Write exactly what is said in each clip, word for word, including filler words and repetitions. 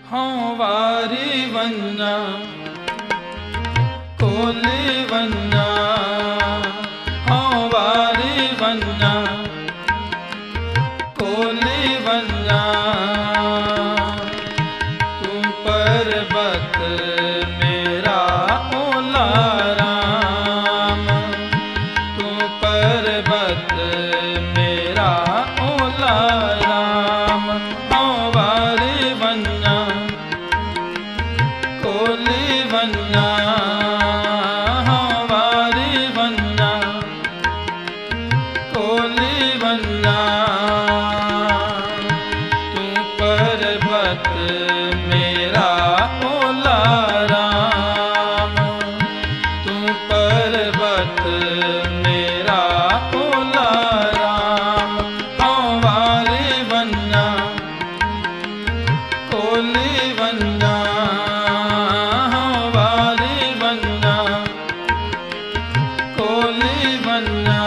हाँ वारी वन्ना कोली वन्ना, हाँ वारी वन्ना कोली वन्ना। तू पर्वत मेरा ओला राम, तू पर्वत मेरा ओला राम। हाँ वारी वन्ना कोली वन्ना, हाँ वारी वन्ना कोली वन्ना। तू पर्वत मेरा ओला राम, तू पर्वत मेरा ओला राम। हाँ वारी वन्ना कोली वन्ना, हाँ वारी वन्ना कोली वन्ना।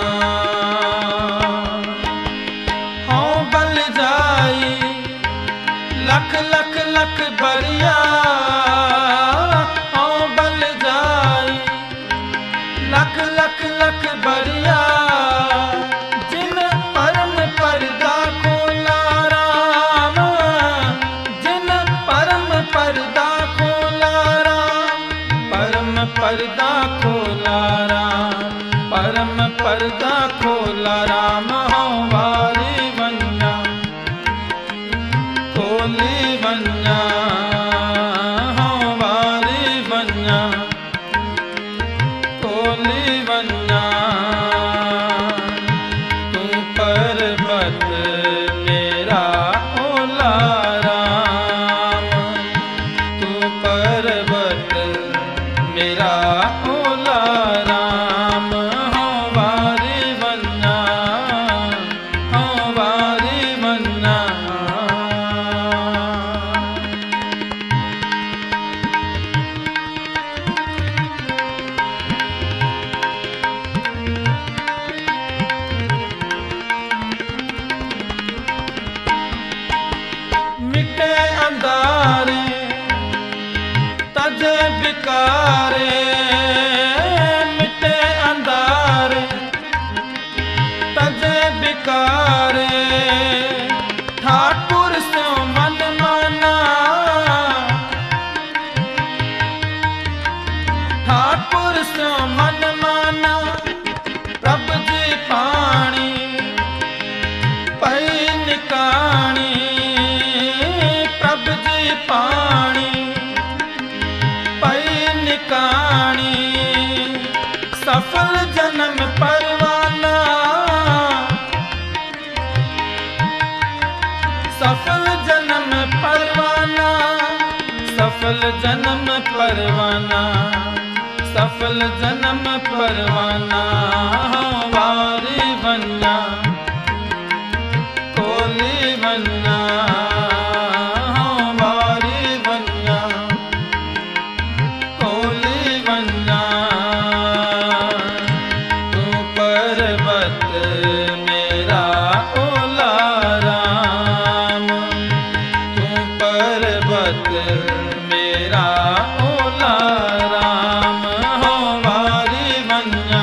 हाँ बल जाई लख लख लख बरिया, हाँ बल जाई लख लख लख बरिया। जिन परम पर्दा खोला राम, जिन परम पर्दा खोला राम, परम पर्दा खोला राम, परम पर्दा खोला राम। हाँ वारी वन्ना कोली वन्ना, हाँ वारी वन्ना कोली वन्ना। तू पर्वत मेरा ओला राम, तू पर्वत मेरा ओला राम। हाँ वारी वन्ना, हाँ वारी वन्ना। मिटे अंधारे तजे बिकारे, मिटे अंधारे तजे बिकारे। ठाकुर से मन माना, ठाकुर से मन माना। प्रभु जी पानी पई निकाणी, प्रभु जी पानी पई निकाणी। सफल जन्म परवाना, सफल जन्म परवाना, सफल जन्म परवाना, सफल जन्म परवाना। हाँ वारी वन्ना कोली वन्ना, हाँ वारी वन्ना कोली वन्ना। तू पर्वत मेरा ओला राम, तू पर्वत मेरा ओला राम। हाँ वारी वन्ना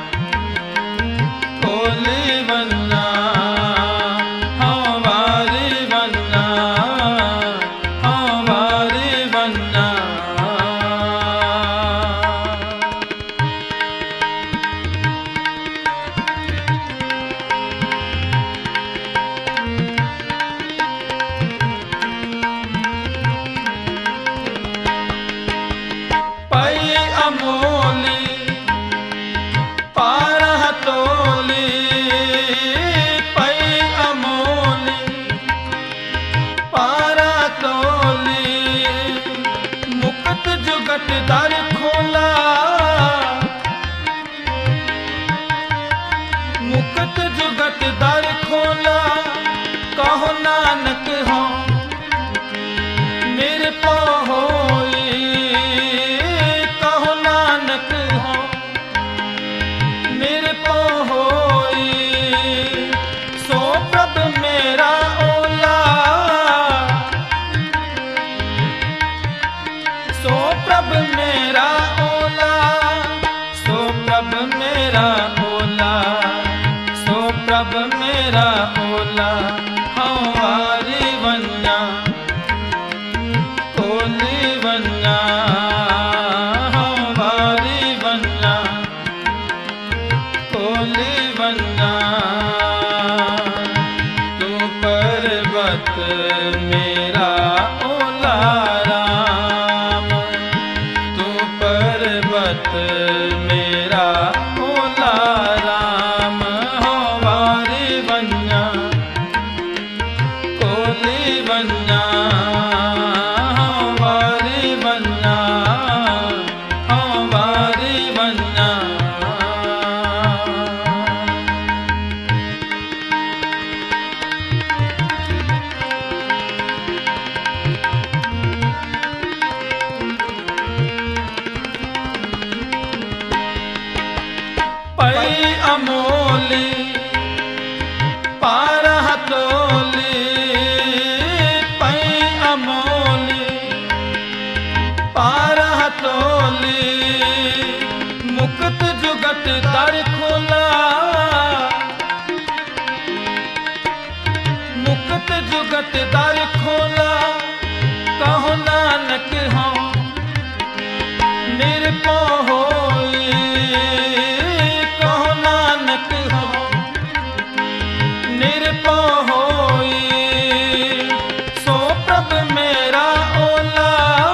कोली वन्ना, हाँ वारी वन्ना, हाँ वारी वन्ना। पई अमोली पारह तोली, पई अमोली पारह तोली। मुकुट जुगट दर खोला, मुकुट जुगट दर खोला। कहो नानक हो मेरे पो होई, कहो नानक हो मेरे पो होई। सो प्रभु मेरा ओला मेरा ओला राम, तू पर्वत मेरा ओला राम। हो वारी वन्या कोली वन्या, हो वारी वन्या, हो वारी वन्या। पई अमोली पार हथोली, पई अमोली पार हथोली, मुक्त जुगत दर खोला, मुक्त जुगत दर खोला। कहो नानक हाँ निरपो होई, कहो नानक हाँ निरपो होई। सो प्रभ मेरा ओला,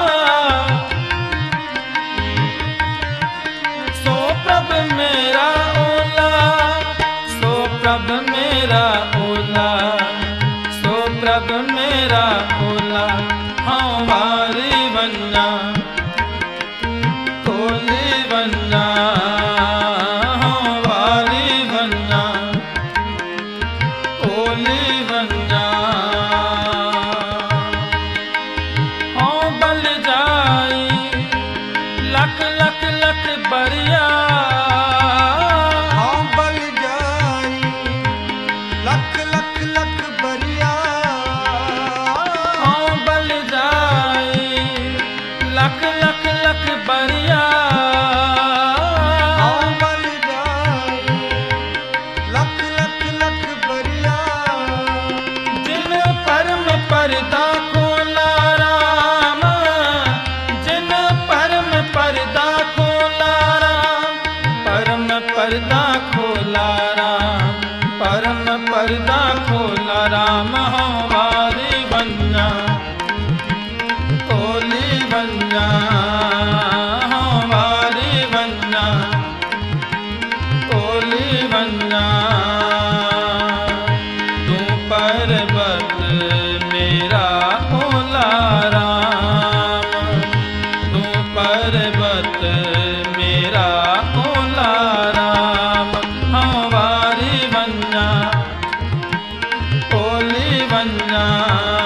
सो प्रभ मेरा ओला, सो प्रभ मेरा ओला, सो प्रभ मेरा ओला। हाँ वारी वन्या कोली वन्या, हाँ वारी वन्या कोली वन्या। हाँ बल जाई लख लख लख बरिया, हाँ बल जाई लख लख लख बरिया, हाँ बल जाई लख लख लख बरिया। हाँ बल जाई लख लख लख बरिया। जिन परम परदा खोला राम, जिन परम परदा खोला राम, परम परदा खोला राम, परम परदा खोला राम। हो वारी वन्या कोली वन्या, हो वारी वन्या कोली वन्या। तू पर्वत मेरा ओला राम, तू पर्वत मेरा ओला राम। हाँ वारी वन्या कोली वन्या।